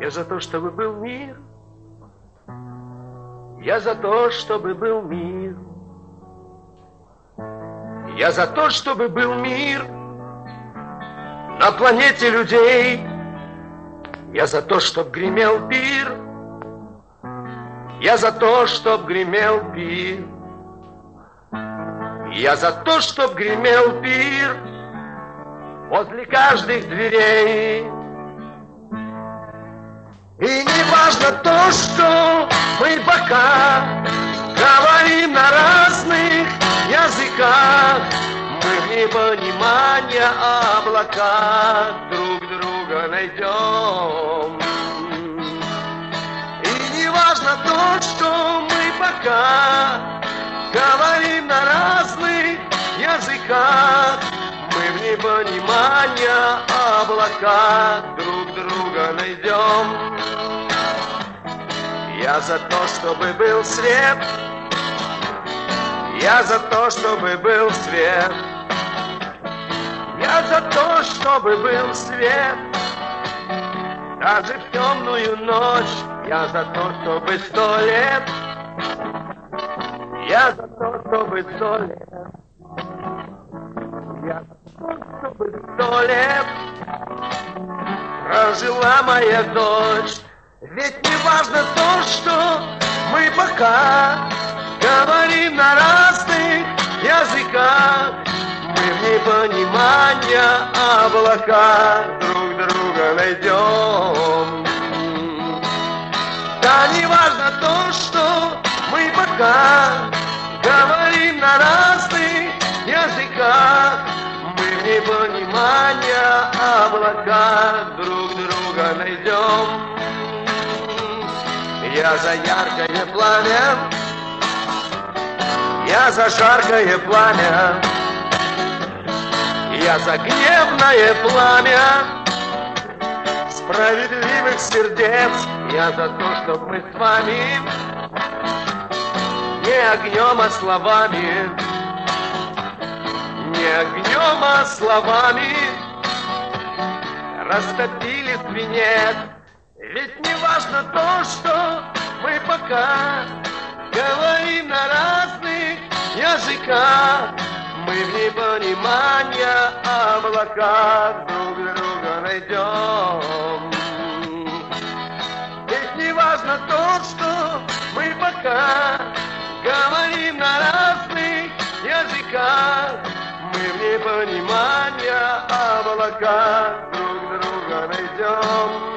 Я за то, чтобы был мир. Я за то, чтобы был мир. Я за то, чтобы был мир на планете людей. Я за то, чтоб гремел пир. Я за то, чтоб гремел пир. Я за то, чтоб гремел пир возле каждых дверей. И не важно то, что мы пока говорим на разных языках, мы в непонимания облаках друг друга найдем. И не важно то, что мы пока говорим на разных языках, мы в непонимания облаках друг друга найдем. Я за то, чтобы был свет. Я за то, чтобы был свет. Я за то, чтобы был свет. Даже в темную ночь. Я за то, чтобы 100 лет. Я за то, чтобы 100 лет. Я за то, чтобы 100 лет прожила моя дочь. Ведь не важно то, что мы пока говорим на разных языках, мы в непонимания облаках друг друга найдем. Да не важно то, что мы пока говорим на разных языках, мы в непонимания облаках друг друга найдем. Я за яркое пламя, я за жаркое пламя, я за гневное пламя справедливых сердец. Я за то, чтоб мы с вами не огнем, а словами, не огнем, а словами растопили свинец. Ведь не важно то, что мы пока говорим на разных языках, мы в непонимания облаках друг друга найдем. Ведь не важно то, что мы пока говорим на разных языках, мы в непонимания облаках друг друга найдем.